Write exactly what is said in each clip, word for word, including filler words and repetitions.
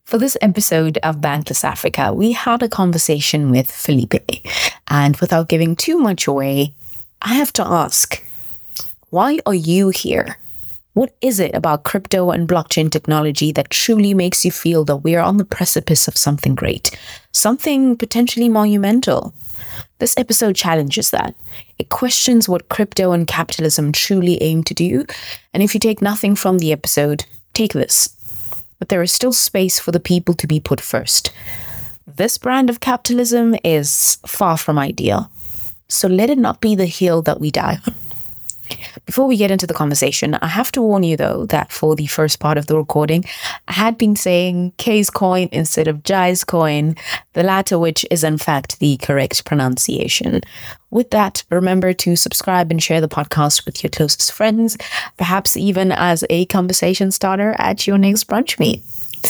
For this episode of Bankless Africa, we had a conversation with Felipe. And without giving too much away, I have to ask, why are you here? What is it about crypto and blockchain technology that truly makes you feel that we are on the precipice of something great, something potentially monumental? This episode challenges that. It questions what crypto and capitalism truly aim to do. And if you take nothing from the episode, take this. But there is still space for the people to be put first. This brand of capitalism is far from ideal. So let it not be the hill that we die on. Before we get into the conversation, I have to warn you, though, that for the first part of the recording, I had been saying K's coin instead of Jai's coin, the latter which is in fact the correct pronunciation. With that, remember to subscribe and share the podcast with your closest friends, perhaps even as a conversation starter at your next brunch meet.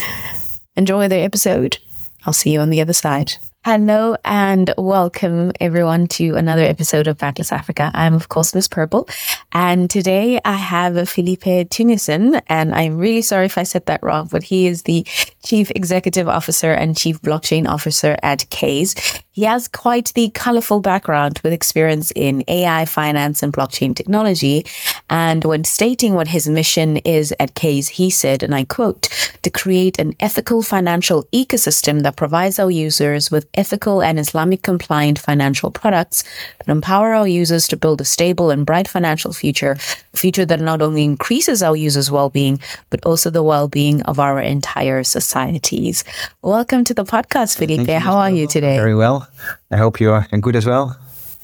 Enjoy the episode. I'll see you on the other side. Hello and welcome everyone to another episode of Bankless Africa. I'm of course Miss Purple, and today I have Felipe Tunison, and I'm really sorry if I said that wrong, but he is the Chief Executive Officer and Chief Blockchain Officer at K's. He has quite the colorful background with experience in A I, finance, and blockchain technology. And when stating what his mission is at K's, he said, and I quote, to create an ethical financial ecosystem that provides our users with ethical and Islamic compliant financial products that empower our users to build a stable and bright financial future, a future that not only increases our users' well-being, but also the well-being of our entire societies. Welcome to the podcast, Felipe. How are you today? Very well. I hope you are good as well.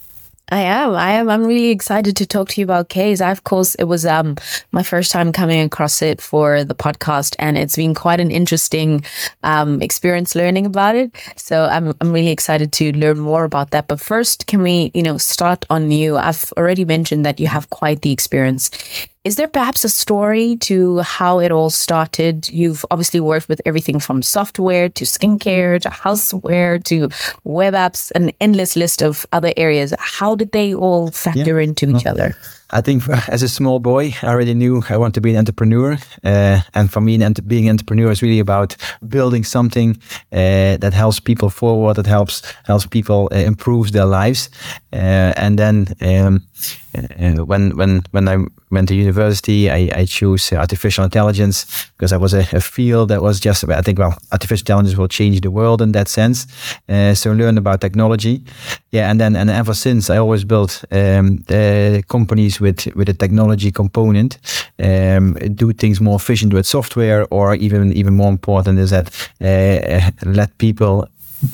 I am. I am. I'm really excited to talk to you about K's. I, of course, it was um my first time coming across it for the podcast, and it's been quite an interesting um experience learning about it. So I'm I'm really excited to learn more about that. But first, can we, you know, start on you? I've already mentioned that you have quite the experience. Is there perhaps a story to how it all started? You've obviously worked with everything from software to skincare to houseware to web apps, an endless list of other areas. How did they all factor yeah. into each well, other? I think as a small boy, I already knew I want to be an entrepreneur. Uh, and for me, being an entrepreneur is really about building something uh, that helps people forward, that helps helps people uh, improve their lives. Uh, and then um, uh, when when when I went to university, I, I chose artificial intelligence because that was a, a field that was just, I think, well, artificial intelligence will change the world in that sense. Uh, so learn about technology. Yeah, and then and ever since, I always built um, uh, companies with with a technology component, um, do things more efficient with software, or even even more important is that uh, let people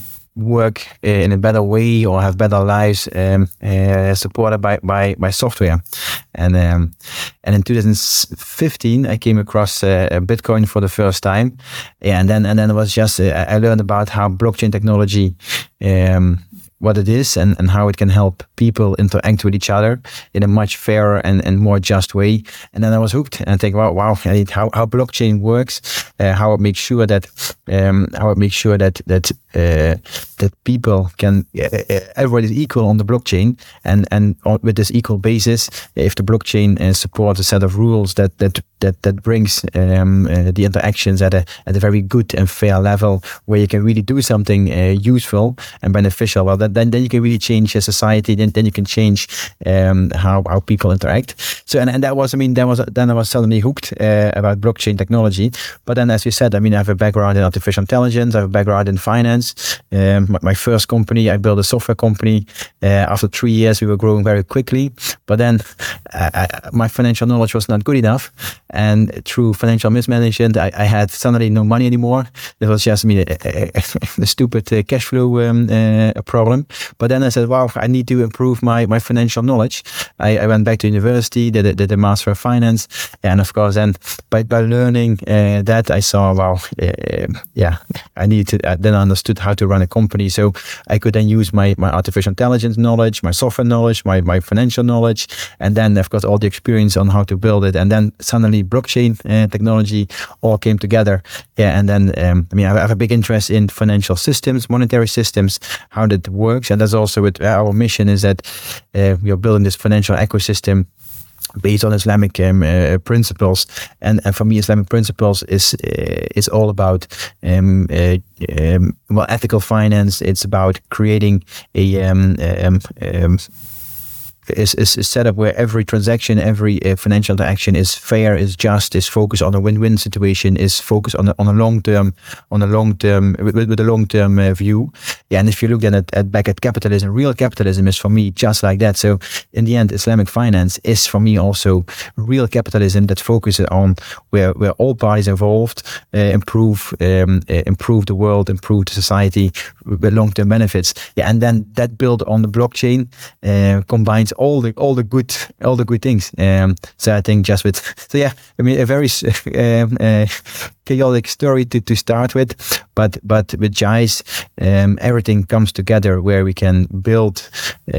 work in a better way or have better lives, um, uh, supported by, by, by software. And um, and in two thousand fifteen, I came across uh, Bitcoin for the first time. Yeah, and then and then it was just uh, I learned about how blockchain technology, um, what it is and, and how it can help people interact with each other in a much fairer and, and more just way. And then I was hooked and I think, wow, wow, how, how blockchain works, uh, how it makes sure that, um, how it makes sure that, that, uh, that people can, uh, everybody is equal on the blockchain, and, and with this equal basis, if the blockchain uh, supports a set of rules that, that, that, that brings, um, uh, the interactions at a, at a very good and fair level where you can really do something, uh, useful and beneficial, well, that Then, then you can really change a society. Then, then you can change um, how how people interact. So, and, and that was, I mean, that was then I was suddenly hooked uh, about blockchain technology. But then, as you said, I mean, I have a background in artificial intelligence. I have a background in finance. Um, my, my first company, I built a software company. Uh, after three years, we were growing very quickly. But then, I, I, my financial knowledge was not good enough, and through financial mismanagement, I, I had suddenly no money anymore. It was just, I mean, a, a, a stupid uh, cash flow um, uh, problem. But then I said, wow, I need to improve my, my financial knowledge. I, I went back to university, did a, did a master of finance. And of course, then by, by learning uh, that, I saw, wow, uh, yeah, I need to, uh, then I understood how to run a company. So I could then use my, my artificial intelligence knowledge, my software knowledge, my, my financial knowledge, and then of course, all the experience on how to build it. And then suddenly blockchain uh, technology all came together. Yeah. And then, um, I mean, I have a big interest in financial systems, monetary systems, how that works. And that's also with our mission is that uh, we are building this financial ecosystem based on Islamic um, uh, principles, and, and for me, Islamic principles is uh, is all about um, uh, um, well ethical finance. It's about creating a um, um, um, Is, is a setup where every transaction, every uh, financial interaction is fair, is just, is focused on a win-win situation, is focused on a, on a long term, on a long term with, with a long term uh, view. Yeah, and if you look then at, at back at capitalism, real capitalism is for me just like that. So in the end, Islamic finance is for me also real capitalism that focuses on where where all parties involved uh, improve um, uh, improve the world, improve the society with long term benefits. Yeah, and then that built on the blockchain uh, combines all the all the good all the good things. Um, so I think just with so yeah, I mean a very um, uh, chaotic story to, to start with, but but with Jais, um, everything comes together where we can build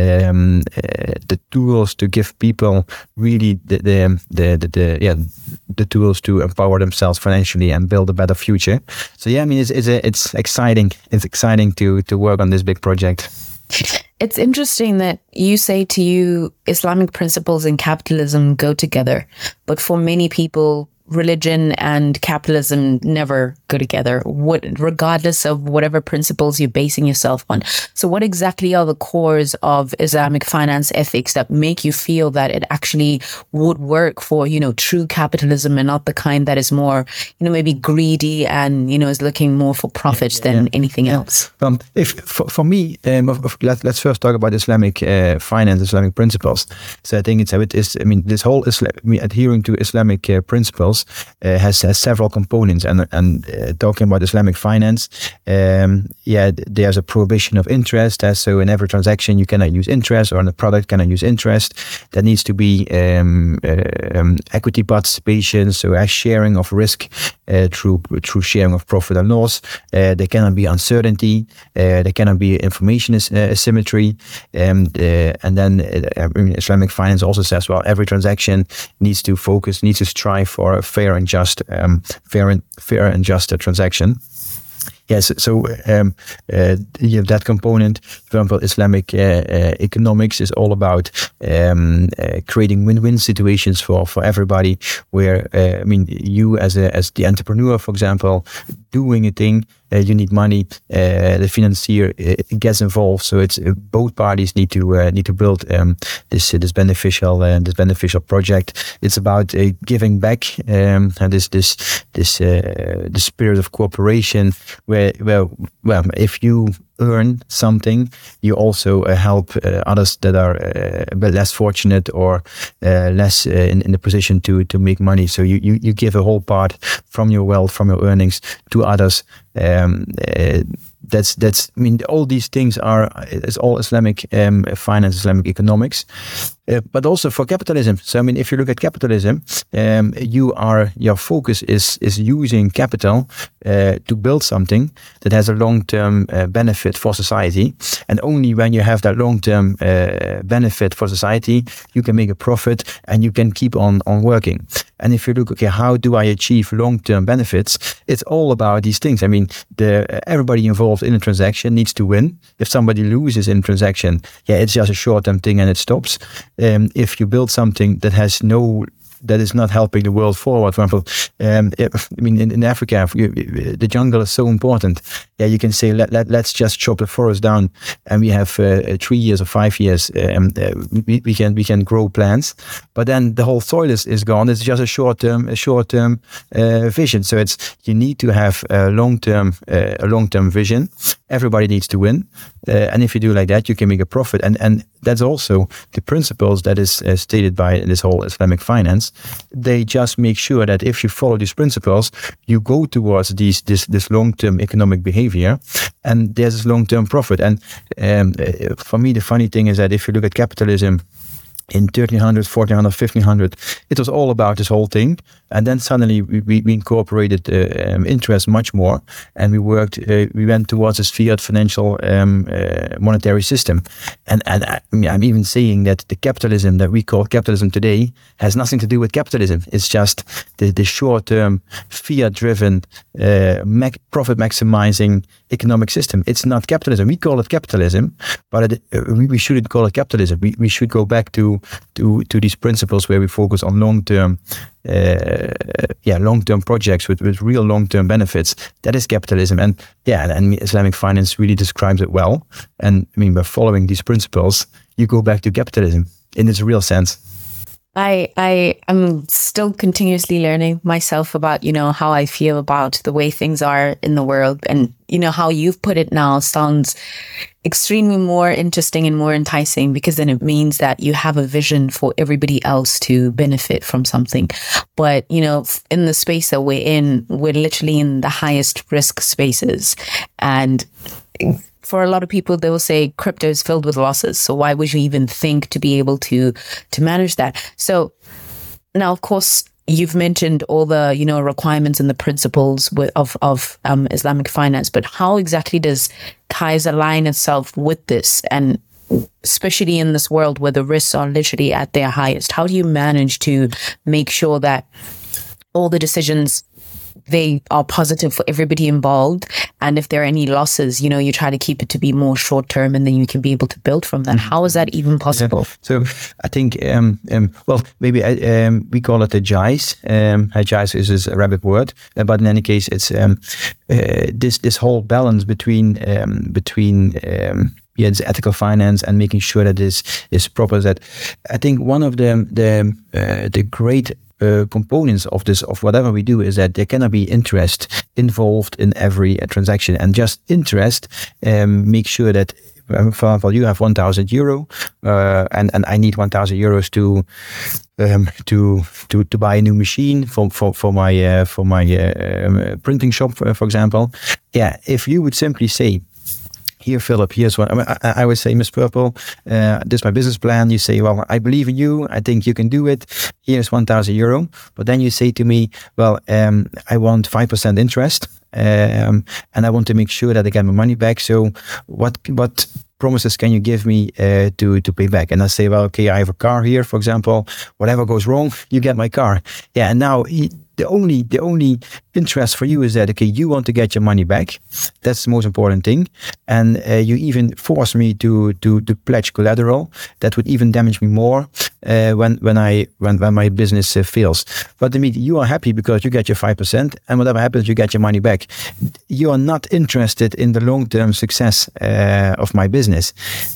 um, uh, the tools to give people really the the, the the the yeah the tools to empower themselves financially and build a better future. So yeah, I mean it's it's a, it's exciting. It's exciting to to work on this big project. It's interesting that you say to you Islamic principles and capitalism go together, but for many people, religion and capitalism never go together, what, regardless of whatever principles you're basing yourself on. So what exactly are the cores of Islamic finance ethics that make you feel that it actually would work for, you know, true capitalism and not the kind that is more, you know, maybe greedy and, you know, is looking more for profits yeah, yeah, than yeah. anything yeah. else? Um, if for, for me, um, of, of, let, let's first talk about Islamic uh, finance, Islamic principles. So I think it's, it is, I mean, this whole Islam, I mean, adhering to Islamic uh, principles Uh, has, has several components, and and uh, talking about Islamic finance, um, yeah, there's a prohibition of interest. Uh, so in every transaction, you cannot use interest, or in a product cannot use interest. There needs to be um, uh, um, equity participation, so a sharing of risk uh, through through sharing of profit and loss. Uh, there cannot be uncertainty. Uh, there cannot be information as, uh, asymmetry. Um, uh, and then uh, I mean, Islamic finance also says, well, every transaction needs to focus, needs to strive for a fair and just, um, fair and fair and just a transaction. Yes, so um, uh, you have that component. For example, Islamic uh, uh, economics is all about um, uh, creating win-win situations for, for everybody. Where uh, I mean, you as a as the entrepreneur, for example, doing a thing, uh, you need money. Uh, the financier uh, gets involved, so it's uh, both parties need to uh, need to build um, this uh, this beneficial uh, this beneficial project. It's about uh, giving back, um, and this this this uh, the spirit of cooperation where. Well, well, if you earn something, you also uh, help uh, others that are uh, a bit less fortunate or uh, less uh, in, in the position to to make money. So you, you, you give a whole part from your wealth, from your earnings to others. Um, uh, that's that's. I mean, all these things are it's all Islamic um, finance, Islamic economics. Uh, but also for capitalism. So I mean, if you look at capitalism, um, you are your focus is is using capital uh, to build something that has a long-term uh, benefit for society, and only when you have that long-term uh, benefit for society, you can make a profit and you can keep on on working. And if you look, okay, how do I achieve long-term benefits? It's all about these things. I mean, the everybody involved in a transaction needs to win. If somebody loses in a transaction, yeah, it's just a short-term thing and it stops. Um, if you build something that has no, that is not helping the world forward, for example, um, I mean, in, in Africa, the jungle is so important. Yeah, you can say, let, let, let's just chop the forest down and we have uh, three years or five years, um, uh, we, we can we can grow plants, but then the whole soil is, is gone. It's just a short-term a short-term uh, vision. So it's, you need to have a long-term uh, a long-term vision. Everybody needs to win. Uh, and if you do like that, you can make a profit. And and that's also the principles that is uh, stated by this whole Islamic finance. They just make sure that if you follow these principles, you go towards these this this long-term economic behavior, and there's this long-term profit. And um, uh, for me, the funny thing is that if you look at capitalism in thirteen hundred, fourteen hundred, fifteen hundred, it was all about this whole thing. And then suddenly we, we, we incorporated uh, um, interest much more, and we worked, uh, we went towards this fiat financial um, uh, monetary system. And, and I, I mean, I'm even saying that the capitalism that we call capitalism today has nothing to do with capitalism. It's just the, the short-term, fiat-driven, uh, mac- profit-maximizing economic system. It's not capitalism. We call it capitalism, but it, uh, we, we shouldn't call it capitalism. We, we should go back to to to to these principles where we focus on long term, uh, yeah, long term projects with, with real long term benefits. That is capitalism, and yeah, and Islamic finance really describes it well. And I mean, by following these principles, you go back to capitalism in its real sense. I I am still continuously learning myself about, you know, how I feel about the way things are in the world. And, you know, how you've put it now sounds extremely more interesting and more enticing, because then it means that you have a vision for everybody else to benefit from something. But, you know, in the space that we're in, we're literally in the highest risk spaces. And for a lot of people, they will say crypto is filled with losses. So why would you even think to be able to to manage that? So now, of course, you've mentioned all the, you know, requirements and the principles with, of of um, Islamic finance. But how exactly does Kais align itself with this? And especially in this world where the risks are literally at their highest, how do you manage to make sure that all the decisions, they are positive for everybody involved? And if there are any losses, you know, you try to keep it to be more short term, and then you can be able to build from that. How is that even possible? Yeah. So I think, um, um, well, maybe um, we call it a jais. Um, a jais is, is a Arabic word, uh, but in any case, it's um, uh, this this whole balance between um, between um, yeah, it's ethical finance and making sure that this is proper. That I think one of the the uh, the great Uh, components of this, of whatever we do, is that there cannot be interest involved in every uh, transaction, and just interest um, make sure that, for example, you have one thousand euro, uh, and and I need one thousand euros to um, to to to buy a new machine for for for my uh, for my uh, um, printing shop, for, for example. Yeah, if you would simply say, here, Philip, here's what I, mean, I, I would say, Miss Purple, uh, this is my business plan. You say, well, I believe in you. I think you can do it. Here's one thousand euro. But then you say to me, well, um, I want five percent interest. Um, and I want to make sure that I get my money back. So what, what promises can you give me uh, to to pay back? And I say, well, okay, I have a car here, for example. Whatever goes wrong, you get my car. Yeah, and now he, the only the only interest for you is that, okay, you want to get your money back. That's the most important thing. And uh, you even force me to to to pledge collateral that would even damage me more uh, when when I when when my business uh, fails. But I mean, you are happy because you get your five percent, and whatever happens, you get your money back. You are not interested in the long term success uh, of my business.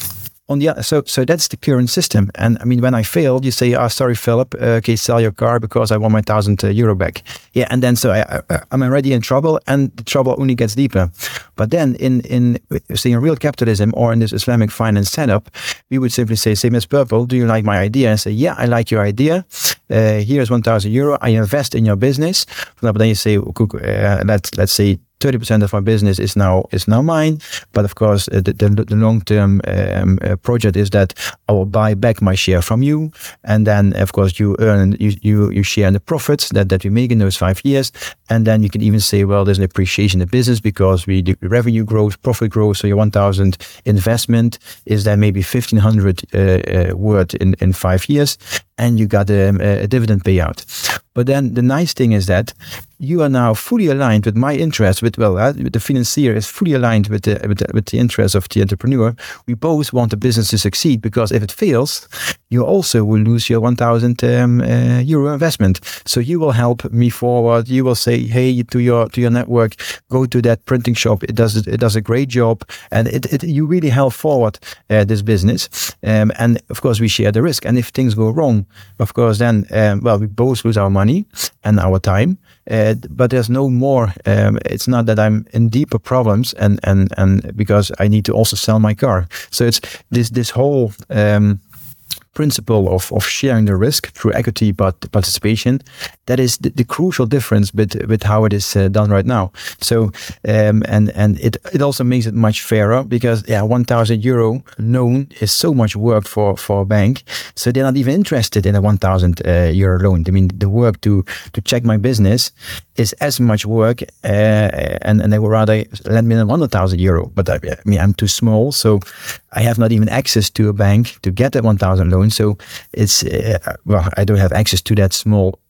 On the so so that's the current system. And I mean, when I fail, you say, "Oh, sorry, Philip. Uh, okay, sell your car because I want my thousand uh, euro back." Yeah, and then so I, I, I'm already in trouble, and the trouble only gets deeper. But then, in in say in real capitalism or in this Islamic finance setup, we would simply say, "Say, Miss Purple, do you like my idea?" And say, "Yeah, I like your idea. Uh, here's one thousand euro. I invest in your business." But then you say, uh, "Let's let's say." thirty percent of my business is now is now mine, but of course uh, the, the, the long-term um, uh, project is that I will buy back my share from you, and then of course you earn you you, you share in the profits that, that we make in those five years, and then you can even say, well, there's an appreciation in the business because we the revenue grows, profit grows, so your one thousand investment is then maybe fifteen hundred uh, uh, worth in in five years, and you got a, a dividend payout. But then the nice thing is that you are now fully aligned with my interest. With well, uh, with the financier is fully aligned with the, with the with the interest of the entrepreneur. We both want the business to succeed, because if it fails, you also will lose your one thousand um, uh, euro investment. So you will help me forward. You will say, hey, to your to your network, go to that printing shop. It does it does a great job, and it, it you really help forward uh, this business. Um, and of course, we share the risk. And if things go wrong, of course, then um, well, we both lose our money and our time. Uh, but there's no more. Um, it's not that I'm in deeper problems, and and and because I need to also sell my car. So it's this this whole. Um, principle of, of sharing the risk through equity but participation, that is the, the crucial difference with, with how it is uh, done right now. So um, and and it, it also makes it much fairer, because yeah, one thousand euro loan is so much work for, for a bank, so they're not even interested in a one thousand uh, euro loan. I mean, the work to to check my business is as much work, uh, and and they would rather lend me one hundred thousand euro. But I, I mean, I'm too small, so I have not even access to a bank to get that one thousand loan. So it's uh, well, I don't have access to that small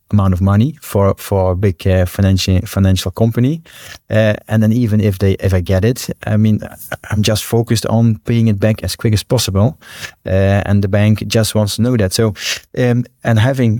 amount of money for for a big uh, financial financial company, uh, and then even if they if I get it, I mean, I'm just focused on paying it back as quick as possible, uh, and the bank just wants to know that. So, um, and having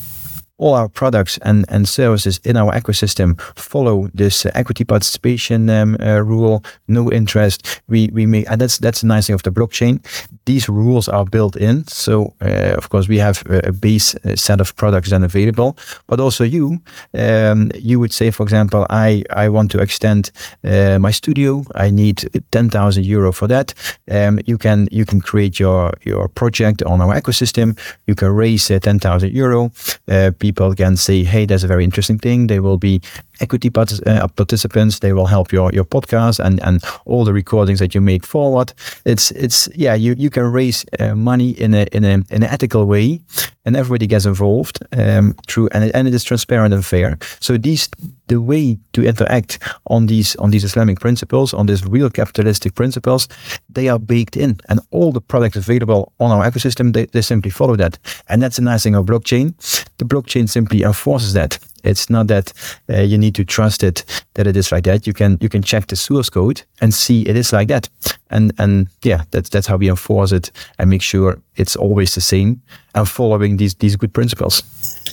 all our products and, and services in our ecosystem follow this uh, equity participation um, uh, rule, no interest. We we make, and that's that's the nice thing of the blockchain. These rules are built in, so uh, of course we have a, a base set of products then available. But also you, um, you would say, for example, I I want to extend uh, my studio. I need ten thousand euro for that. Um, you can you can create your your project on our ecosystem. You can raise uh, ten thousand euro. Uh, people can say, hey, that's a very interesting thing. They will be equity partic- uh, participants. They will help your your podcast and and all the recordings that you make forward. It's it's yeah, you you can raise uh, money in a in a in an ethical way, and everybody gets involved um, through and it, and it is transparent and fair. So these the way to interact on these on these Islamic principles, on these real capitalistic principles, they are baked in, and all the products available on our ecosystem, they, they simply follow that. And that's the nice thing of blockchain. The blockchain simply enforces that. It's not that uh, you need to trust it that it is like that. You can you can check the source code and see it is like that. And and yeah, that's that's how we enforce it and make sure it's always the same and following these these good principles.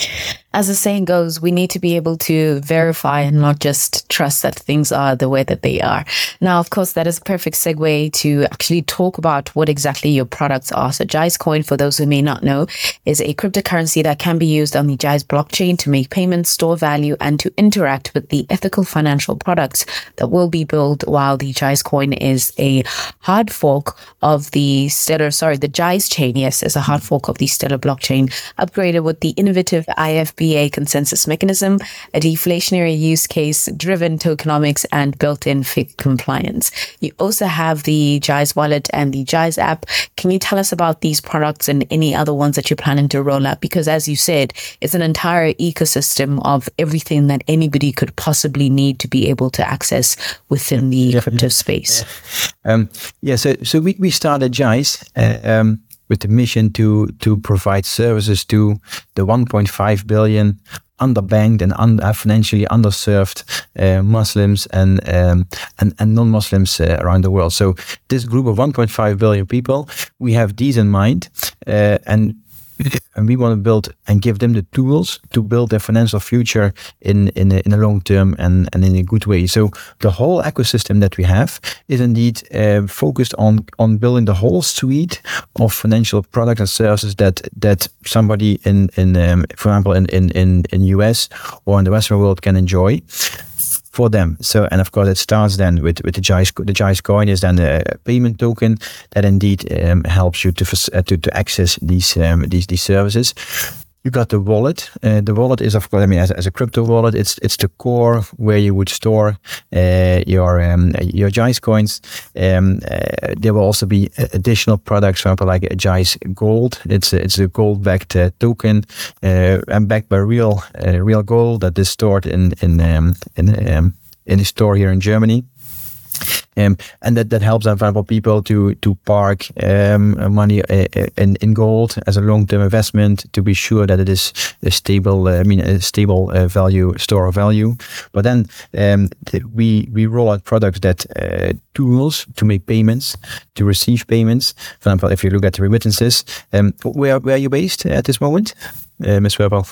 As the saying goes, we need to be able to verify and not just trust that things are the way that they are. Now, of course, that is a perfect segue to actually talk about what exactly your products are. So Jais Coin, for those who may not know, is a cryptocurrency that can be used on the Jais blockchain to make payments, store value, and to interact with the ethical financial products that will be built, while the Jais Coin is a hard fork of the Stellar, sorry, the Jais chain, yes, is a hard fork of the Stellar blockchain, upgraded with the innovative I F B A consensus mechanism, a deflationary use case driven tokenomics, and built-in F I C compliance. You also have the Jais wallet and the Jais app. Can you tell us about these products and any other ones that you're planning to roll out? Because as you said, it's an entire ecosystem of everything that anybody could possibly need to be able to access within the yeah, crypto yeah, space. Yeah, um, yeah so, so we, we started Jais uh, um, with the mission to to provide services to the one point five billion underbanked and un, uh, financially underserved uh, Muslims and um, and, and non-Muslims uh, around the world. So this group of one point five billion people, we have these in mind, uh, and and we want to build and give them the tools to build their financial future in in a, in a long term and, and in a good way. So the whole ecosystem that we have is indeed uh, focused on on building the whole suite of financial products and services that that somebody in in um, for example in in in in U S or in the Western world can enjoy for them. So, and of course, it starts then with with the Jais. The Jais coin is then a payment token that indeed um, helps you to, uh, to to access these um, these these services. You got the wallet. Uh, the wallet is, of course, I mean, as, as a crypto wallet, it's it's the core where you would store uh, your um, your Jais coins. Um, uh, there will also be additional products, for example, like a Jais Gold. It's a, it's a gold-backed uh, token uh, and backed by real uh, real gold that is stored in in um, in um, in a store here in Germany. Um, and that, that helps vulnerable people to to park um, money uh, in in gold as a long term investment to be sure that it is a stable, uh, I mean, a stable uh, value store of value. But then um, th- we we roll out products that uh, tools to make payments, to receive payments. For example, if you look at the remittances, um, where where are you based at this moment, uh, Miz Werbel?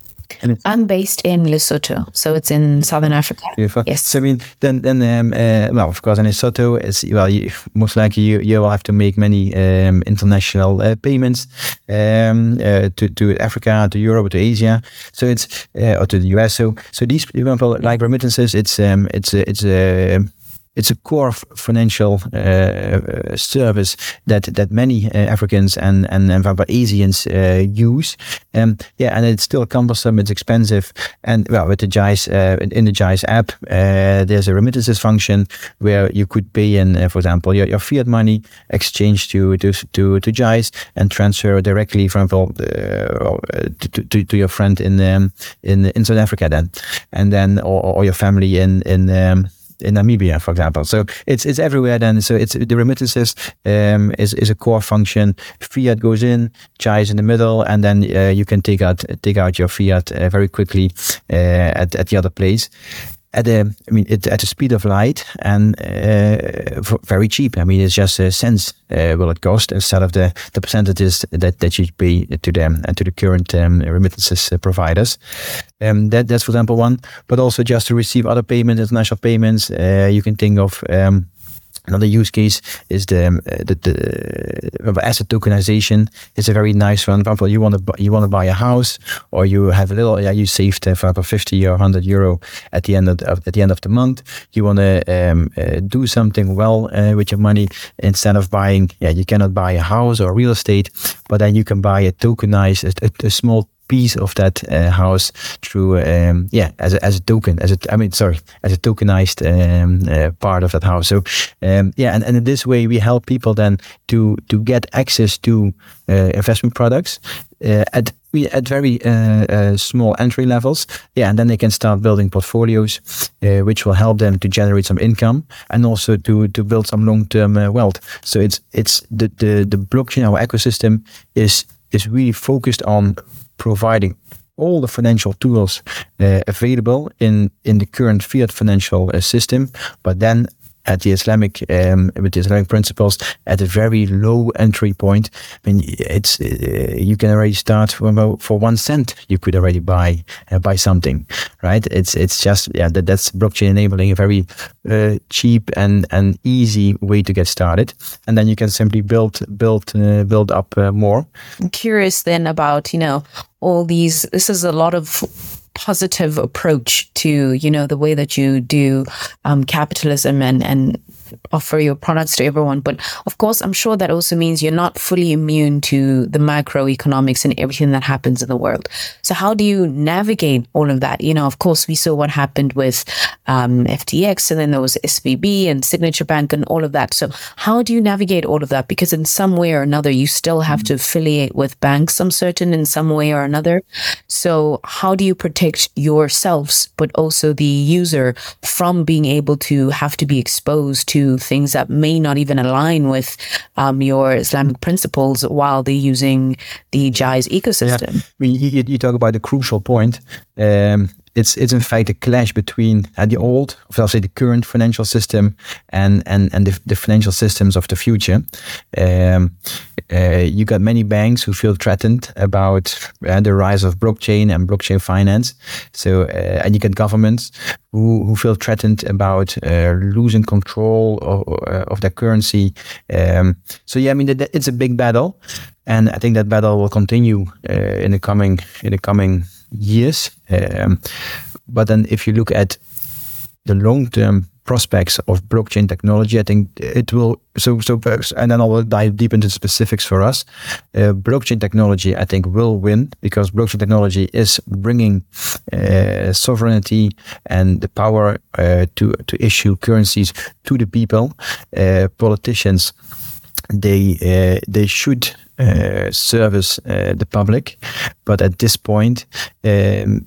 I'm based in Lesotho, so it's in Southern Africa. Beautiful. Yes. So I mean, then then um, uh, well, of course, in Lesotho, is well, you, most likely you, you will have to make many um, international uh, payments um, uh, to to Africa, to Europe, to Asia. So it's uh, or to the U S. So so these, for example, like remittances, it's um it's a, it's a It's a core financial uh, service that that many uh, Africans and and, and Asians uh, use. Um, yeah, and it's still cumbersome. It's expensive. And well, with the Jais uh, in the Jais app, uh, there's a remittances function where you could pay in, uh, for example, your, your fiat money, exchange to to to, to Jais, and transfer directly from uh, to, to to your friend in um, in in South Africa then, and then or, or your family in in. Um, in Namibia, for example. So it's it's everywhere then. So it's the remittances um, is is a core function. Fiat goes in, Chai is in the middle, and then uh, you can take out take out your fiat uh, very quickly uh, at at the other place. At a, I mean, it, at the speed of light and uh, very cheap. I mean, it's just a cents uh, will it cost instead of the, the percentages that, that you pay to them and to the current um, remittances uh, providers. Um, that that's for example one, but also just to receive other payments, international payments. Uh, you can think of. Um, Another use case is the, um, the, the asset tokenization. It's a very nice one. For example, you want to you want to buy a house, or you have a little. Yeah, you saved uh, for example fifty or one hundred euro at the end of the, at the end of the month. You want to um, uh, do something well uh, with your money instead of buying. Yeah, you cannot buy a house or real estate, but then you can buy a tokenized a, a, a small piece of that uh, house through um, yeah as a, as a token as a I mean sorry as a tokenized um, uh, part of that house. So um, yeah and, and in this way we help people then to to get access to uh, investment products uh, at at very uh, uh, small entry levels, yeah, and then they can start building portfolios, uh, which will help them to generate some income and also to to build some long-term uh, wealth. So it's it's the the the blockchain, our ecosystem is is really focused on providing all the financial tools uh, available in, in the current fiat financial uh, system, but then at the Islamic, um, with the Islamic principles, at a very low entry point. I mean, it's uh, you can already start from about, for one cent. You could already buy uh, buy something, right? It's it's just yeah that, that's blockchain enabling a very uh, cheap and and easy way to get started, and then you can simply build build uh, build up uh, more. I'm curious then about you know all these. This is a lot of positive approach to, you know, the way that you do um, capitalism and, and offer your products to everyone. But of course, I'm sure that also means you're not fully immune to the macroeconomics and everything that happens in the world. So how do you navigate all of that? You know, of course, we saw what happened with um, F T X, and then there was S V B and Signature Bank and all of that. So how do you navigate all of that? Because in some way or another, you still have to affiliate with banks, I'm certain, in some way or another. So how do you protect yourselves, but also the user, from being able to have to be exposed to things that may not even align with um, your Islamic principles while they're using the Jai's ecosystem? Yeah. I mean, you, you talk about the crucial point. Um, it's it's in fact a clash between uh, the old, or I'll say the current financial system and and and the, the financial systems of the future. Um, uh, you got many banks who feel threatened about uh, the rise of blockchain and blockchain finance. So uh, and you get governments who who feel threatened about uh, losing control of, of their currency. Um, so yeah, I mean it's a big battle, and I think that battle will continue uh, in the coming in the coming years. Um, but then if you look at the long-term prospects of blockchain technology, I think it will, so, so, and then I'll dive deep into specifics for us. Uh, blockchain technology, I think, will win, because blockchain technology is bringing uh, sovereignty and the power uh, to, to issue currencies to the people. Uh, politicians, they, uh, they should uh, service uh, the public, but at this point, um,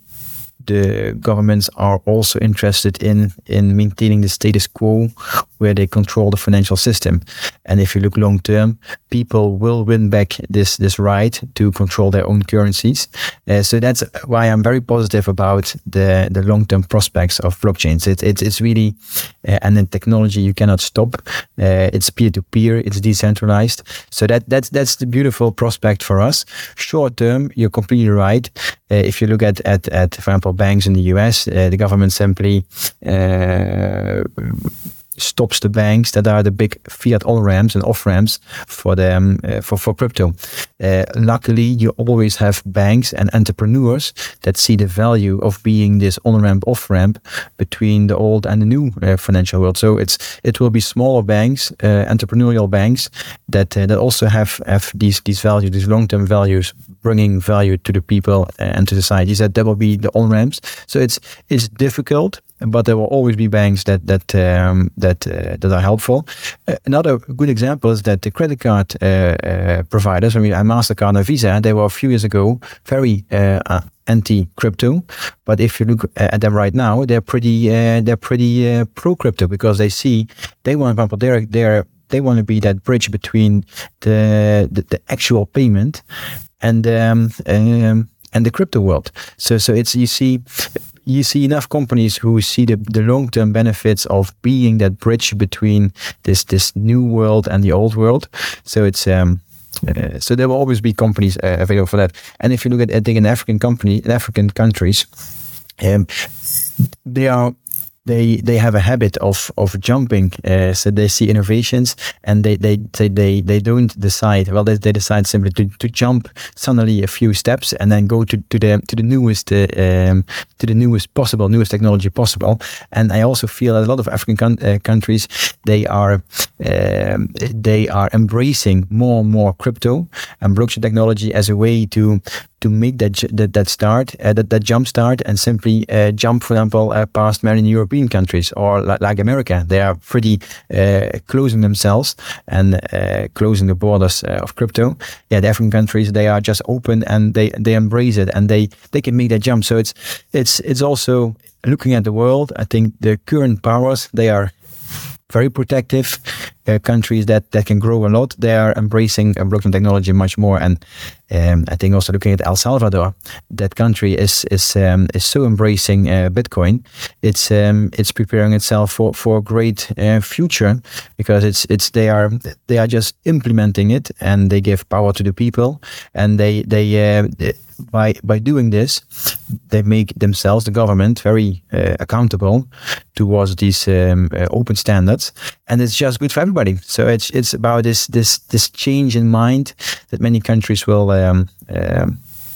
the governments are also interested in in maintaining the status quo, where they control the financial system. And if you look long term, people will win back this this right to control their own currencies. Uh, so that's why I'm very positive about the the long term prospects of blockchains. It, it it's really uh, and in technology you cannot stop. Uh, it's peer to peer. It's decentralized. So that that's that's the beautiful prospect for us. Short term, you're completely right. Uh, if you look at at at for example banks in the U S, uh, the government simply uh, stops the banks that are the big fiat on-ramps and off-ramps for them uh, for for crypto. Uh, luckily, you always have banks and entrepreneurs that see the value of being this on-ramp, off-ramp between the old and the new uh, financial world. So it's it will be smaller banks, uh, entrepreneurial banks that uh, that also have have these these values, these long-term values, bringing value to the people and to society. That that will be the on-ramps. So it's it's difficult. but there will always be banks that that um, that uh, that are helpful. Uh, another good example is that the credit card uh, uh, providers, I mean, Mastercard and Visa, they were a few years ago very uh, uh, anti-crypto, but if you look at them right now, they're pretty uh, they're pretty uh, pro-crypto, because they see they want, for example, they're they're they want to be that bridge between the the, the actual payment and um, um, and the crypto world. So so it's you see. You see enough companies who see the, the long-term benefits of being that bridge between this this new world and the old world. So it's um, uh, so there will always be companies uh, available for that. And if you look at I think in African company in African countries, um, they are. They they have a habit of of jumping, uh, so they see innovations and they they they they, they don't decide. Well, they, they decide simply to, to jump suddenly a few steps and then go to, to the to the newest uh, um, to the newest possible newest technology possible. And I also feel that a lot of African con- uh, countries they are um, they are embracing more and more crypto and blockchain technology as a way to. to make that that, that start, uh, that, that jump start and simply uh, jump, for example, uh, past many European countries or like, like America. They are pretty uh, closing themselves and uh, closing the borders uh, of crypto. Yeah, the African countries, they are just open and they, they embrace it and they, they can make that jump. So it's it's it's also looking at the world. I think the current powers, they are very protective. Uh, countries that, that can grow a lot, they are embracing uh, blockchain technology much more. And um, I think also looking at El Salvador, that country is is um, is so embracing uh, Bitcoin. It's um, it's preparing itself for for a great uh, future, because it's it's they are they are just implementing it and they give power to the people, and they they. Uh, By by doing this, they make themselves, the government, very uh, accountable towards these um, uh, open standards, and it's just good for everybody. So it's it's about this this this change in mind that many countries will, um, um,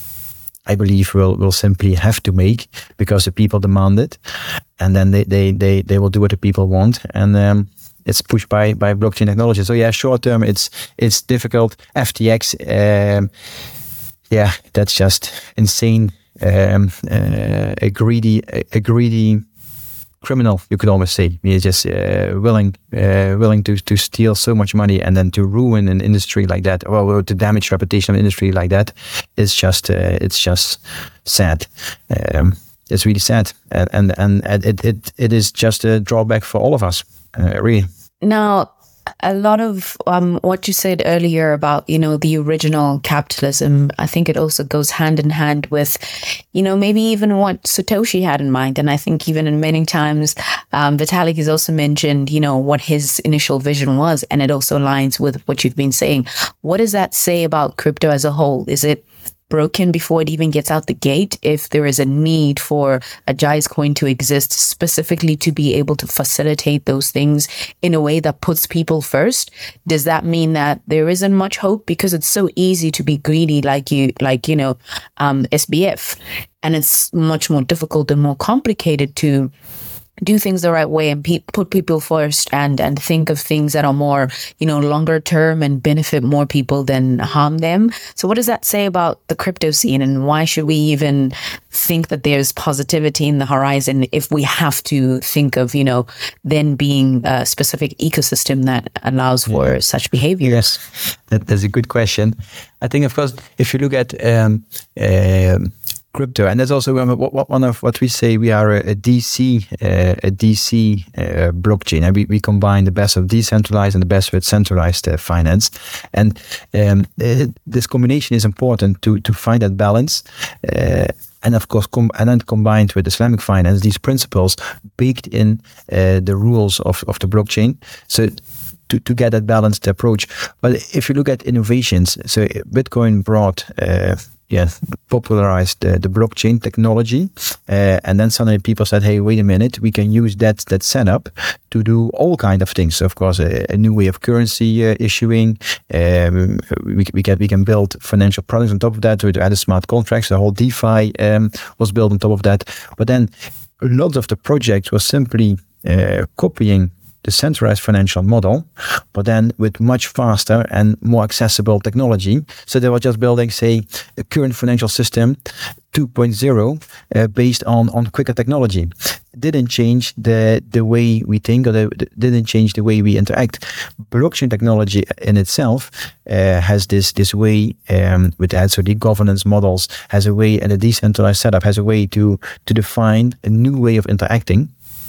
I believe, will will simply have to make, because the people demand it, and then they they they, they will do what the people want, and. Um, It's pushed by by blockchain technology. So yeah, short term, it's it's difficult. F T X. Um, Yeah, that's just insane. Um, uh, a greedy, a, a greedy criminal, you could almost say. He is just uh, willing, uh, willing to to steal so much money and then to ruin an industry like that, or to damage reputation of an industry like that. It's just, uh, it's just sad. Um, it's really sad, and and and it it it is just a drawback for all of us, uh, really. Now, a lot of um, what you said earlier about, you know, the original capitalism, I think it also goes hand in hand with, you know, maybe even what Satoshi had in mind. And I think even in many times, um, Vitalik has also mentioned, you know, what his initial vision was. And it also aligns with what you've been saying. What does that say about crypto as a whole? Is it broken before it even gets out the gate? If there is a need for a Jais coin to exist specifically to be able to facilitate those things in a way that puts people first, does that mean that there isn't much hope? Because it's so easy to be greedy, like you, like, you know, um, S B F, and it's much more difficult and more complicated to do things the right way and pe- put people first and and think of things that are more, you know, longer term and benefit more people than harm them. So what does that say about the crypto scene, and why should we even think that there's positivity in the horizon if we have to think of, you know, then being a specific ecosystem that allows for yeah. such behavior? Yes, that, that's a good question. I think, of course, if you look at um, uh, crypto, and that's also um, what, one of what we say. We are a, a D C, uh, a D C uh, blockchain, and we, we combine the best of decentralized and the best with centralized uh, finance. And um, it, this combination is important to to find that balance. Uh, And of course, com- and then combined with Islamic finance, these principles baked in uh, the rules of, of the blockchain. So to, to get that balanced approach. But if you look at innovations, so Bitcoin brought, uh, yeah, popularized uh, the blockchain technology, uh, and then suddenly people said, "Hey, wait a minute, we can use that that setup to do all kind of things." So of course, a, a new way of currency uh, issuing. Um, we we can we can build financial products on top of that. So to add a smart contracts, the whole DeFi um, was built on top of that. But then a lot of the projects was simply uh, copying the centralized financial model, but then with much faster and more accessible technology. So they were just building, say, a current financial system two point oh uh, based on, on quicker technology. Didn't change the, the way we think, or the, didn't change the way we interact. Blockchain technology in itself uh, has this this way um, with also the governance models, has a way, and a decentralized setup has a way to to define a new way of interacting.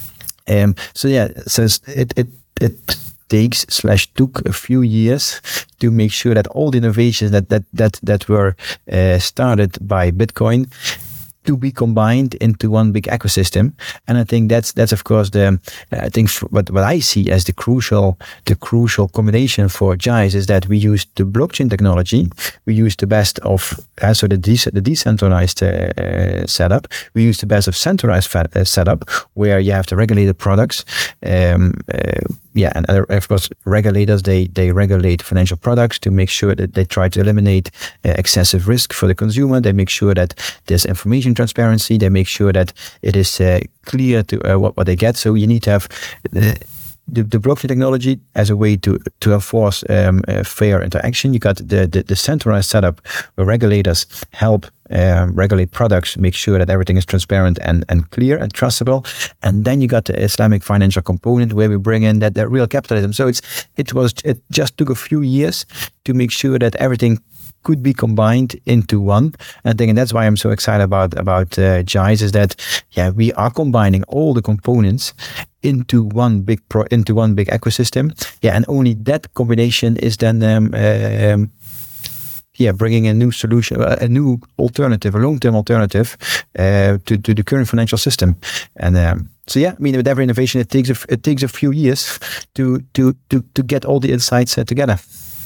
Um, so yeah, so it it it takes slash took a few years to make sure that all the innovations that that that that were uh, started by Bitcoin to be combined into one big ecosystem. And I think that's that's of course the uh, I think what what I see as the crucial the crucial combination for Jais is that we use the blockchain technology, we use the best of uh, so the de- the decentralized uh, uh, setup, we use the best of centralized fa- uh, setup where you have the regulated products. Um, uh, Yeah, and of course, regulators, they, they regulate financial products to make sure that they try to eliminate uh, excessive risk for the consumer. They make sure that there's information transparency. They make sure that it is uh, clear to uh, what, what they get. So you need to have uh, the, the blockchain technology as a way to, to enforce um, uh, fair interaction. You got the, the, the centralized setup where regulators help Uh, regulate products, make sure that everything is transparent and, and clear and trustable. And then you got the Islamic financial component where we bring in that, that real capitalism. So it's it was it just took a few years to make sure that everything could be combined into one. And I think and that's why I'm so excited about about uh, Jais is that yeah we are combining all the components into one big pro into one big ecosystem. Yeah, and only that combination is then um, um Yeah, bringing a new solution, a new alternative, a long-term alternative uh, to to the current financial system, and um, so yeah, I mean, with every innovation, it takes a, it takes a few years to to to to get all the insights uh, together.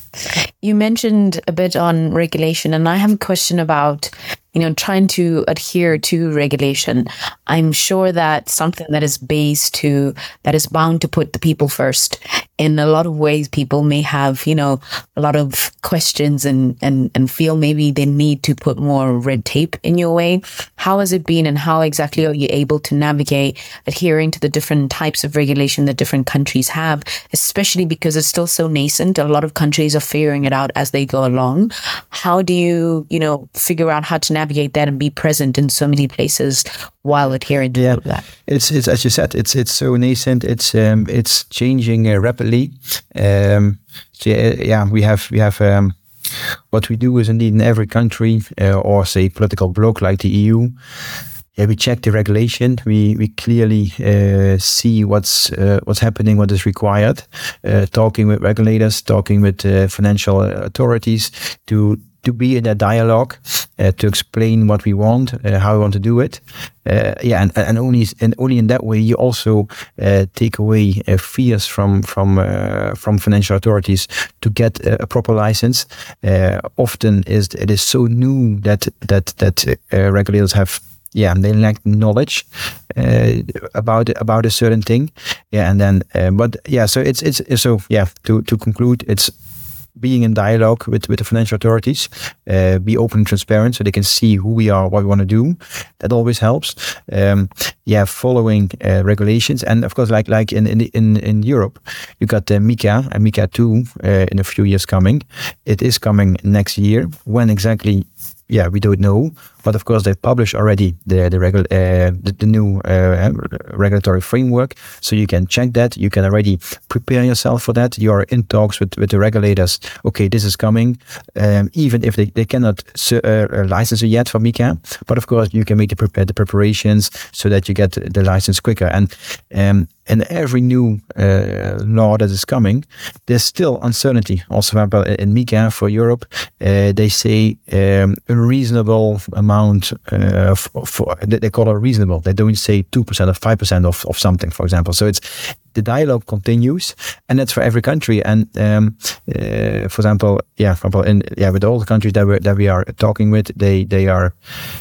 You mentioned a bit on regulation, and I have a question about, you know, trying to adhere to regulation. I'm sure that something that is based to, that is bound to put the people first. In a lot of ways, people may have, you know, a lot of questions and, and, and feel maybe they need to put more red tape in your way. How has it been, and how exactly are you able to navigate adhering to the different types of regulation that different countries have, especially because it's still so nascent? A lot of countries are figuring it out as they go along. How do you, you know, figure out how to navigate that and be present in so many places while adhering to yeah, that? It's it's as you said, it's it's so nascent. It's um, it's changing uh, rapidly. Um, so yeah, yeah, we have we have um, what we do is indeed in every country uh, or say political bloc like the E U. Yeah, we check the regulation. We we clearly uh, see what's uh, what's happening, what is required. Uh, talking with regulators, talking with uh, financial authorities to. to be in that dialogue, uh, to explain what we want, uh, how we want to do it. Uh, yeah, and, and only and only in that way you also uh, take away uh, fears from from uh, from financial authorities to get a, a proper license. Uh, often is it is so new that that that uh, regulators have. Yeah, they lack knowledge uh, about about a certain thing. Yeah, and then uh, but yeah, so it's it's so yeah. To to conclude, it's being in dialogue with, with the financial authorities, uh, be open and transparent so they can see who we are, what we want to do. That always helps. Um, yeah, following uh, regulations, and of course, like like in in in Europe, you got the MiCA and MiCA two uh, in a few years coming. It is coming next year. When exactly? Yeah, we don't know. But of course, they publish already the the, regu- uh, the, the new uh, regulatory framework, so you can check that. You can already prepare yourself for that. You are in talks with, with the regulators. Okay, this is coming. Um, even if they, they cannot uh, license it yet for MiCA, but of course you can make the, prepare the preparations so that you get the license quicker. And um, in every new uh, law that is coming, there's still uncertainty. Also, for example, in MiCA for Europe, uh, they say um, a reasonable amount. Amount uh, for, for they call it reasonable. They don't say two percent or five percent of of something, for example. So it's the dialogue continues, and that's for every country. And um, uh, for example, yeah, for example, in yeah, with all the countries that we that we are talking with, they they are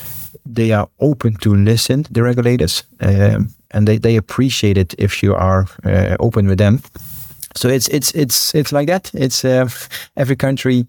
they are open to listen to the regulators, um, and they they appreciate it if you are uh, open with them. So it's it's it's it's like that. It's uh, every country,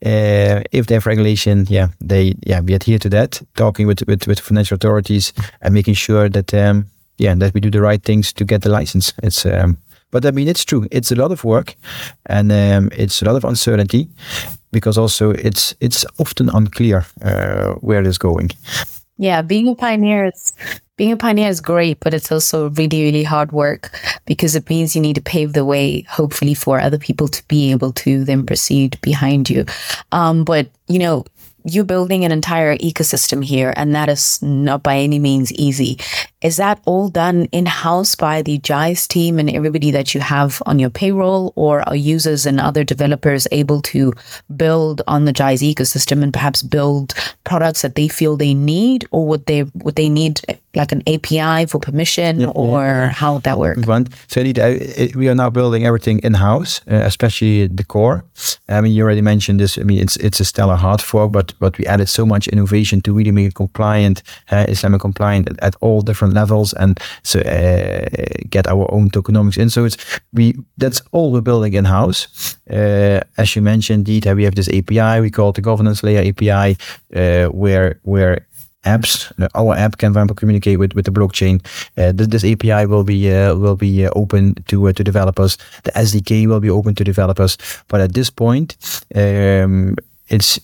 uh, if they have regulation, yeah, they yeah we adhere to that. Talking with with, with financial authorities and making sure that um, yeah that we do the right things to get the license. It's um, But I mean, it's true. It's a lot of work, and um, it's a lot of uncertainty, because also it's it's often unclear uh, where it is going. Yeah, being a pioneer is being a pioneer is great, but it's also really, really hard work, because it means you need to pave the way, hopefully, for other people to be able to then proceed behind you. Um, but you know, you're building an entire ecosystem here, and that is not by any means easy. Is that all done in-house by the Jais team and everybody that you have on your payroll, or are users and other developers able to build on the Jais ecosystem and perhaps build products that they feel they need, or would they would they need like an A P I for permission, yeah, or yeah. how would that work? So indeed, uh, we are now building everything in-house, uh, especially the core. I mean, you already mentioned this. I mean, it's it's a Stellar hard fork, but but we added so much innovation to really make it compliant, uh, Islamic compliant at, at all different levels, and so uh, get our own tokenomics in. So it's we that's all we're building in-house. Uh, as you mentioned, indeed, uh, we have this A P I. We call it the governance layer A P I, uh, where where apps, our app can communicate with, with the blockchain. Uh, this, this A P I will be uh, will be uh, open to uh, to developers. The S D K will be open to developers. But at this point, um, it's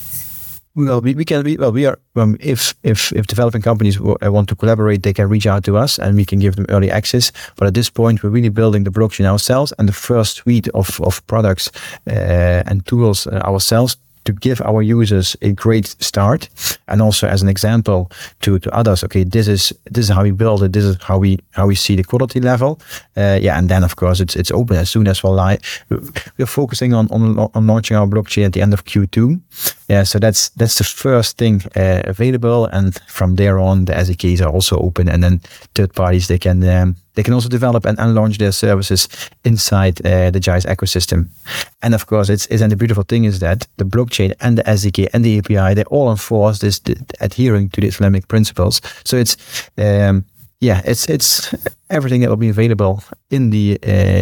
well we, we can we, well we are um, if if if developing companies w- want to collaborate, they can reach out to us and we can give them early access. But at this point, we're really building the blockchain ourselves and the first suite of of products uh, and tools uh, ourselves, to give our users a great start, and also as an example to, to others. Okay, this is this is how we build it. This is how we how we see the quality level. Uh, yeah, and then of course it's it's open as soon as we're live. We're focusing on on, on launching our blockchain at the end of Q two. Yeah, so that's that's the first thing uh, available, and from there on the S D Ks are also open, and then third parties they can. Um, They can also develop and, and launch their services inside uh, the Jais ecosystem. And of course, it's, it's and the beautiful thing is that the blockchain and the S D K and the A P I, they all enforce this the, adhering to the Islamic principles. So it's um, yeah, it's it's everything that will be available in the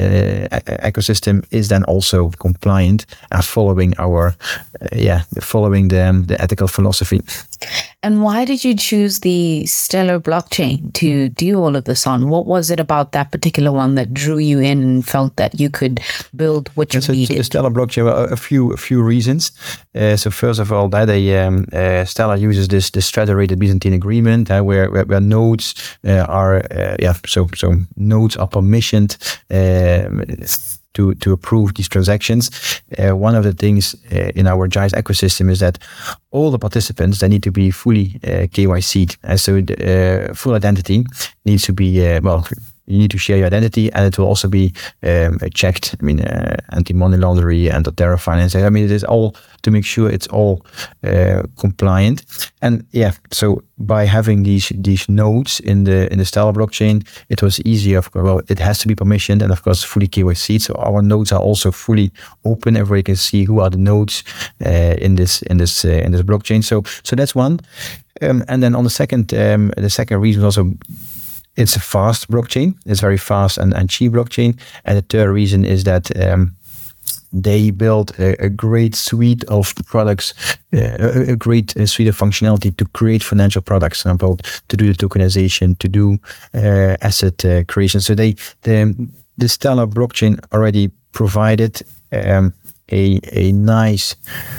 uh, ecosystem is then also compliant and following our uh, yeah following the um, the ethical philosophy. And why did you choose the Stellar blockchain to do all of this on? What was it about that particular one that drew you in and felt that you could build what you so, needed? So the Stellar blockchain, well, a few a few reasons. Uh, so first of all, that they, um, uh, Stellar uses this this federated Byzantine agreement uh, where, where where nodes uh, are uh, yeah so so nodes are permissioned um, to to approve these transactions. Uh, one of the things uh, in our Jais ecosystem is that all the participants, they need to be fully uh, K Y C'd. Uh, so the uh, full identity needs to be, uh, well, you need to share your identity, and it will also be um, checked. I mean, uh, anti-money laundering and terror financing. I mean, it is all to make sure it's all uh, compliant. And yeah, so by having these these nodes in the in the Stellar blockchain, it was easier. Of course, well, it has to be permissioned and of course fully K Y C'd. So our nodes are also fully open. Everybody can see who are the nodes uh, in this in this uh, in this blockchain. So so that's one. Um, and then on the second um, the second reason also, it's a fast blockchain. It's very fast and, and cheap blockchain. And the third reason is that um, they built a, a great suite of products, uh, a, a great uh, suite of functionality to create financial products, for example, to do the tokenization, to do uh, asset uh, creation. So they the, the Stellar blockchain already provided um, a a nice,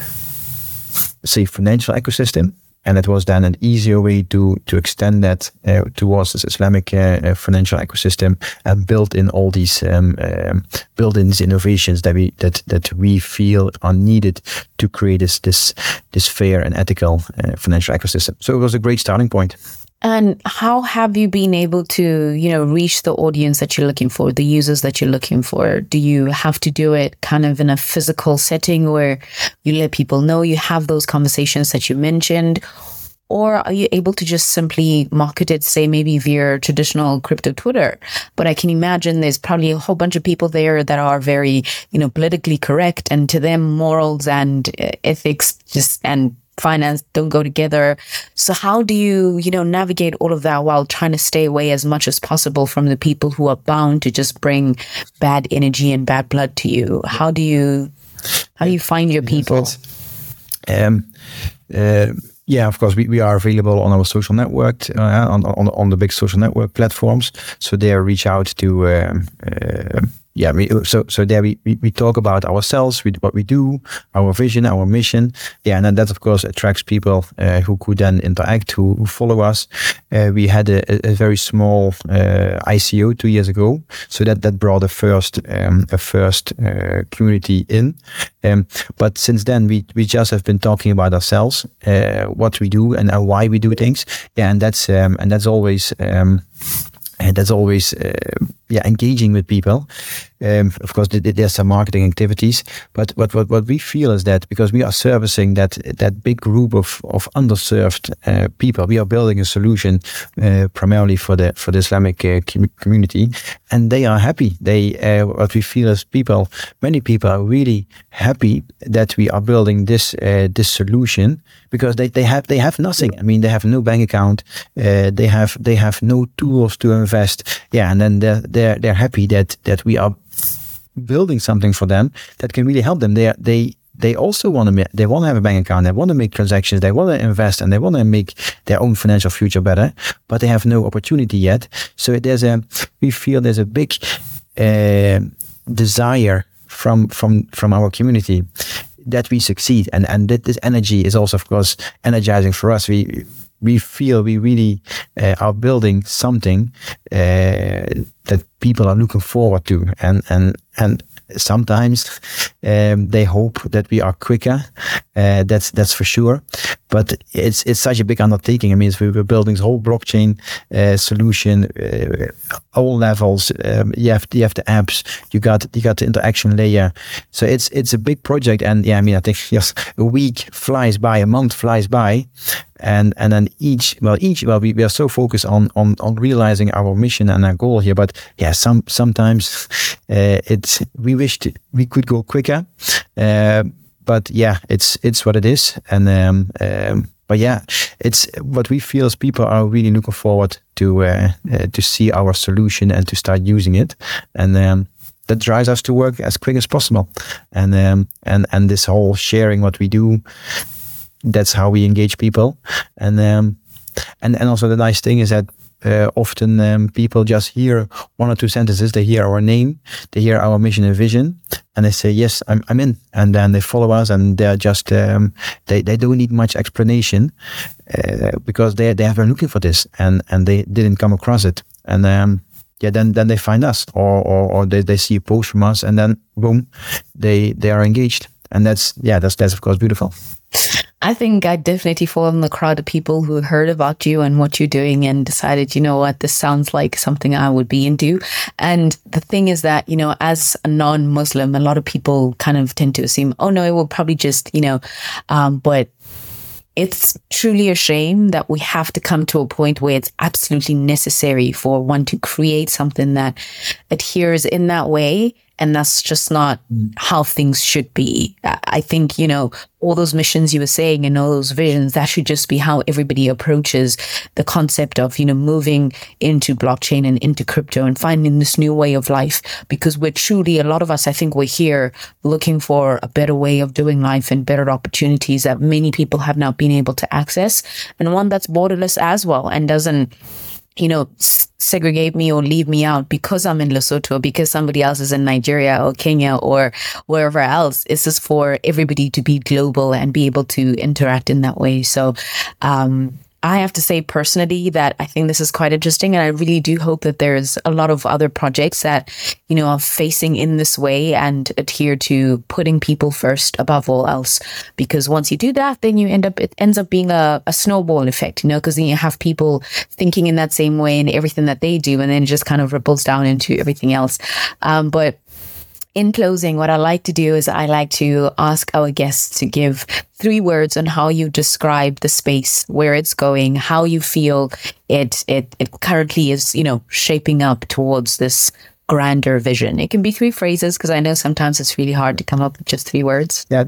say, financial ecosystem. And it was then an easier way to to extend that uh, towards this Islamic uh, financial ecosystem and build in all these um, um, build in these innovations that we that that we feel are needed to create this this this fair and ethical uh, financial ecosystem. So it was a great starting point. And how have you been able to, you know, reach the audience that you're looking for, the users that you're looking for? Do you have to do it kind of in a physical setting where you let people know you have those conversations that you mentioned? Or are you able to just simply market it, say, maybe via traditional crypto Twitter? But I can imagine there's probably a whole bunch of people there that are very, you know, politically correct, and to them, morals and uh, ethics just and finance don't go together. So how do you, you know, navigate all of that while trying to stay away as much as possible from the people who are bound to just bring bad energy and bad blood to you? How do you, how do you find your people? Um, uh, Yeah, of course, we, we are available on our social network, uh, on, on on the big social network platforms. So there, reach out to, um, uh, yeah, we, so so there we, we, we talk about ourselves, we, what we do, our vision, our mission. Yeah, and then that, of course, attracts people uh, who could then interact, who, who follow us. Uh, we had a, a very small uh, I C O two years ago, so that, that brought a first um, a first uh, community in. Um, but since then, we, we just have been talking about ourselves, uh, what we do and uh, why we do things. Yeah, and that's um, and that's always um, and that's always uh, yeah engaging with people. Um, of course, th- th- there's some marketing activities, but what, what what we feel is that because we are servicing that that big group of of underserved uh, people, we are building a solution uh, primarily for the for the Islamic uh, com- community, and they are happy. They uh, what we feel as people, many people are really happy that we are building this uh, this solution because they, they have they have nothing. I mean, they have no bank account, uh, they have they have no tools to invest. Yeah, and then they're they're, they're happy that that we are building something for them that can really help them. They they they also want to ma- they want to have a bank account. They want to make transactions. They want to invest, and they want to make their own financial future better. But they have no opportunity yet. So there's a we feel there's a big uh, desire from from from our community that we succeed, and and that this energy is also, of course, energizing for us. We we feel we really uh, are building something uh, that people are looking forward to, and and and sometimes um, they hope that we are quicker. Uh, that's that's for sure. But it's it's such a big undertaking. I mean, we were building this whole blockchain uh, solution, uh, all levels. Um, you have you have the apps. You got you got the interaction layer. So it's it's a big project. And yeah, I mean, I think yes, a week flies by, a month flies by, and and then each well each well we, we are so focused on on on realizing our mission and our goal here. But yeah, some sometimes uh, it's we wish to, we could go quicker. Uh, But yeah, it's it's what it is, and um, um, but yeah, it's what we feel as people are really looking forward to uh, uh, to see our solution and to start using it, and um, that drives us to work as quick as possible, and um, and and this whole sharing what we do, that's how we engage people, and um, and and also the nice thing is that. Uh, often um, people just hear one or two sentences. They hear our name, they hear our mission and vision, and they say, "Yes, I'm, I'm in." And then they follow us, and they're just um, they they don't need much explanation uh, because they they have been looking for this, and, and they didn't come across it, and um, yeah, then then they find us, or or, or they, they see a post from us, and then boom, they they are engaged, and that's yeah, that's that's of course beautiful. I think I definitely fall in the crowd of people who heard about you and what you're doing and decided, you know what, this sounds like something I would be into. And the thing is that, you know, as a non-Muslim, a lot of people kind of tend to assume, oh no, it will probably just, you know, um, but it's truly a shame that we have to come to a point where it's absolutely necessary for one to create something that adheres in that way. And that's just not how things should be. I think, you know, all those missions you were saying and all those visions, that should just be how everybody approaches the concept of, you know, moving into blockchain and into crypto and finding this new way of life. Because we're truly, a lot of us, I think we're here looking for a better way of doing life and better opportunities that many people have not been able to access, and one that's borderless as well and doesn't, you know, segregate me or leave me out because I'm in Lesotho, because somebody else is in Nigeria or Kenya or wherever else. It's just for everybody to be global and be able to interact in that way. So, um, I have to say personally that I think this is quite interesting, and I really do hope that there's a lot of other projects that, you know, are facing in this way and adhere to putting people first above all else. Because once you do that, then you end up, it ends up being a, a snowball effect, you know, because then you have people thinking in that same way in everything that they do, and then it just kind of ripples down into everything else. Um, but in closing, what I like to do is I like to ask our guests to give three words on how you describe the space, where it's going, how you feel it it it currently is, you know, shaping up towards this grander vision. It can be three phrases, because I know sometimes it's really hard to come up with just three words. Yeah,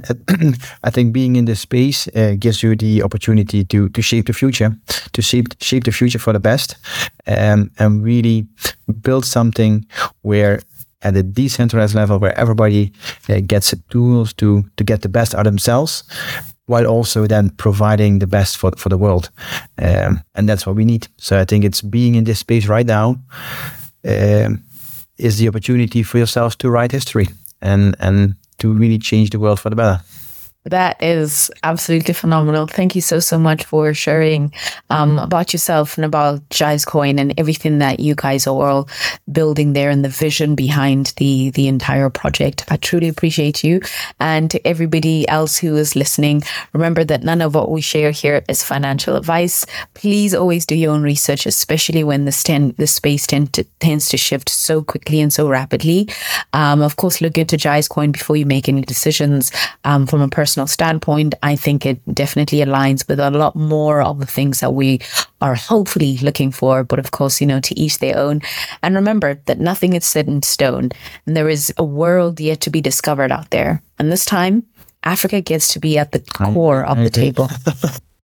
I think being in this space uh, gives you the opportunity to to shape the future, to shape shape the future for the best, um, and really build something where, at a decentralized level, where everybody uh, gets the tools to to get the best out of themselves, while also then providing the best for, for the world. Um, and that's what we need. So I think it's being in this space right now um, is the opportunity for yourselves to write history and, and to really change the world for the better. That is absolutely phenomenal. Thank you so, so much for sharing um, about yourself and about Gijscoin and everything that you guys are all building there and the vision behind the, the entire project. I truly appreciate you. And to everybody else who is listening, remember that none of what we share here is financial advice. Please always do your own research, especially when the, stand, the space tend to, tends to shift so quickly and so rapidly. Um, of course, look into Gijscoin before you make any decisions. Um, from a personal standpoint, I think it definitely aligns with a lot more of the things that we are hopefully looking for. But of course, you know, to each their own. And remember that nothing is set in stone. And there is a world yet to be discovered out there. And this time, Africa gets to be at the core of the table.